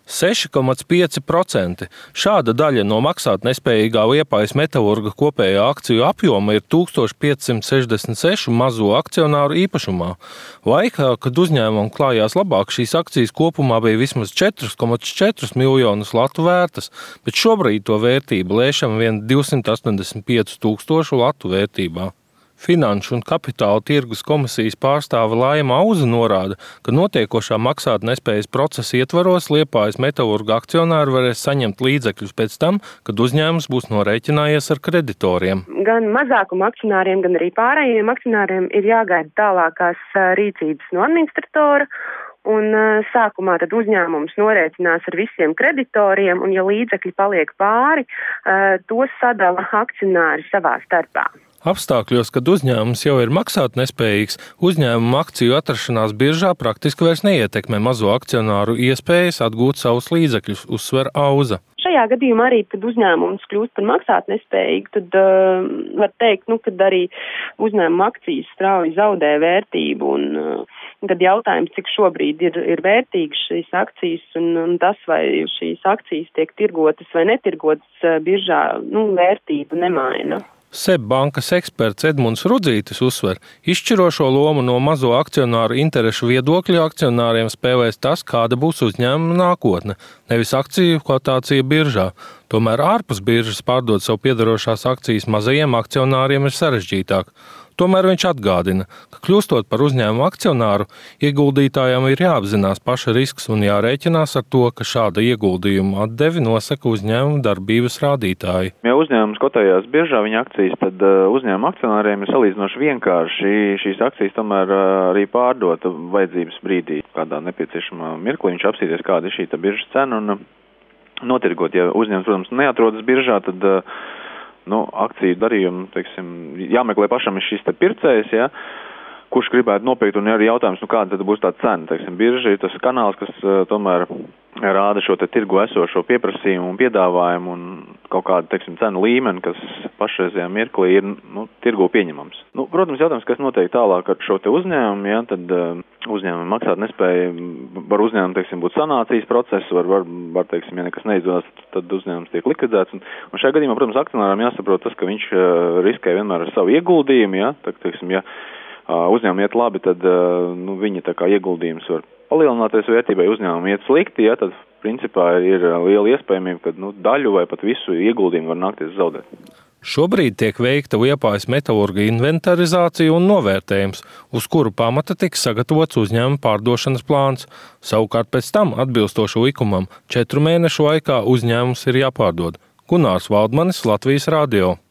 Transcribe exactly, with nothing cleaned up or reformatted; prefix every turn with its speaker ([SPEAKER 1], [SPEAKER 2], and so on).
[SPEAKER 1] seši komats pieci procenti. Šāda daļa no maksātnespējīgā Liepājas Metalurga kopējā akciju apjoma ir tūkstoš piecsimt sešdesmit seši mazo akcionāru īpašumā. Laikā, kad uzņēmumam klājās labāk, šīs akcijas kopumā bija vismaz četri komats četri miljonus latu vērtas, bet šobrīd to vērtība lēšama vien divsimt astoņdesmit pieci tūkstošu latu vērtībā. Finanšu un kapitāla tirgus komisijas pārstāve Laima Auze norāda, ka notiekošā maksātnespējas procesa ietvaros Liepājas Metalurga akcionāri varēs saņemt līdzekļus pēc tam, kad uzņēmums būs norēķinājies ar kreditoriem.
[SPEAKER 2] Gan mazākuma akcionāriem, gan arī pārējiem akcionāriem ir jāgaida tālākās rīcības no administratora. Un sākumā tad uzņēmums norēķinās ar visiem kreditoriem, un ja līdzekļi paliek pāri, tos sadala akcionāri savā starpā.
[SPEAKER 1] Apstākļos, kad uzņēmums jau ir maksātnespējīgs, uzņēmuma akciju atrašanās biržā praktiski vairs neietekmē mazo akcionāru iespējas atgūt savus līdzekļus, uzsver Auze.
[SPEAKER 2] Šajā gadījumā arī, kad uzņēmums kļūst par maksātnespējīgu, tad uh, var teikt, nu, kad arī uzņēmuma akcijas strauji zaudē vērtību, un uh, tad jautājums, cik šobrīd ir, ir vērtīgas šīs akcijas, un, un tas, vai šīs akcijas tiek tirgotas vai netirgotas uh, biržā, nu, vērtību nemaina.
[SPEAKER 1] SEB bankas eksperts Edmunds Rudzītis uzsver, izšķirošo lomu no mazo akcionāru interešu viedokļa akcionāriem spēlēs tas, kāda būs uzņēmuma nākotne, nevis akciju kotācija biržā. Tomēr ārpus biržas pārdot sev piederošās akcijas mazajiem akcionāriem ir sarežģītāk. Tomēr viņš atgādina, ka kļūstot par uzņēmumu akcionāru, ieguldītājam ir jāapzinās paša risks un jārēķinās ar to, ka šāda ieguldījuma atdevi nosaka uzņēmuma darbības rādītāji.
[SPEAKER 3] Ja uzņēmums kotējās biržā viņa akcijas, tad uzņēmuma akcionāriem ir salīdzinoši vienkārši šīs akcijas tomēr arī pārdot vajadzības brīdī. Kādā nepieciešamā mirklī viņš apsīties, kāda ir šī biržas cena un notirgot. Ja uzņēmums, protams, neatrodas biržā, tad nu, akciju darījumu, teiksim, jāmeklē pašam ir šis te pircējs, ja, kurš gribētu nopirkt, un arī jautājums, nu kāda tad būs tā cena, teiksim, birža ir tas kanāls, kas uh, tomēr rāda šo te tirgu esošo pieprasījumu un piedāvājumu un kaut kādu, teiksim, cenu līmeni, kas pašreizajā mirklī ir, nu, tirgu pieņemams. Nu, protams, jautājums, kas notiek tālāk ar šo te uzņēmumu, ja, tad uh, uzņēmumu maksāt nespēja, var uzņēmumu, teiksim, būt sanācijas process, var, var, var teiksim, ja nekas neizdodas, tad uzņēmums tiek likvidēts. Un, un šajā gadījumā, protams, akcionāram jāsaprot tas, ka viņš uh, riskē vienmēr ar savu ieguldījumu, ja, tā, teiksim, ja uh, uzņēmumi iet labi, tad uh, nu, viņa tā kā ieguldījums var palielināties vērtībai, uzņēmumi iet slikti, ja, tad principā ir liela iespējamība, ka nu, daļu vai pat visu ieguldījumu var nākties zaudēt.
[SPEAKER 1] Šobrīd tiek veikta Liepājas Metalurga inventarizācija un novērtējums, uz kuru pamata tiks sagatavots uzņēmuma pārdošanas plāns. Savukārt pēc tam, atbilstoši likumam, četru mēnešu laikā uzņēmums ir jāpārdod. Gunārs Valdmanis, Latvijas radio.